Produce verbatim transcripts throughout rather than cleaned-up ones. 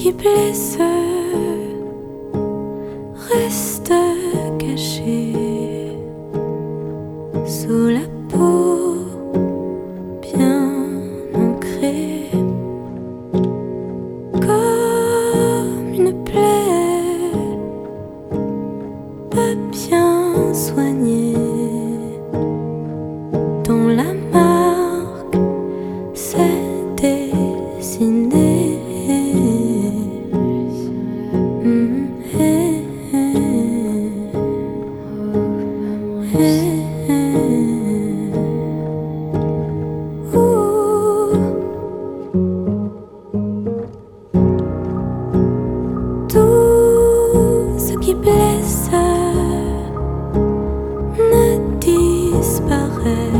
qui blesse reste caché sous la peau bien ancrée, comme une plaie pas bien soignée, dont la marque s'est dessinée. Mm, eh, eh, eh, eh. Ouh. Tout ce qui blesse ne disparaît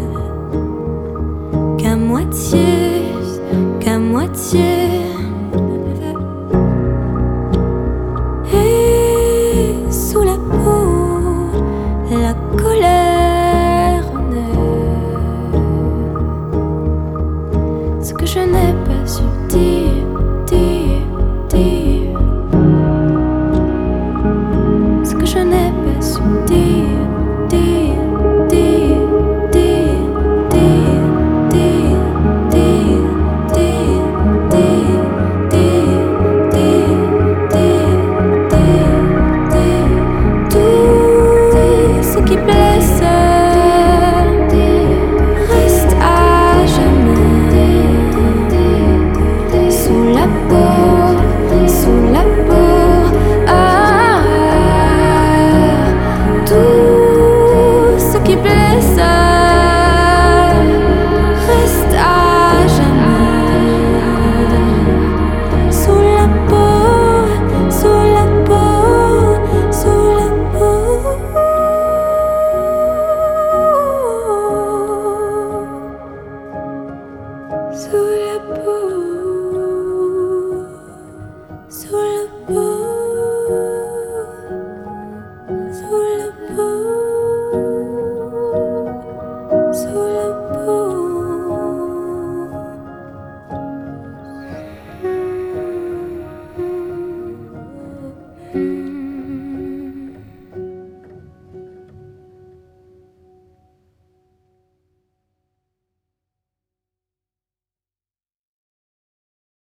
qu'à moitié, qu'à moitié. Et sous la peau, la colère naît. Ce que je n'ai pas su dire, dire, dire. Ce que je n'ai pas su dire, dire, dire, dire, dire, dire, dire, dire, dire, dire, dire, dire, dire, dire. Tout ce qui blesse reste à jamais sous la peau, sous la peau. Ah, tout ce qui blesse reste à jamais sous la peau, sous la peau, sous la peau. Sous la peau, sous la peau, sous la peau, sous la peau.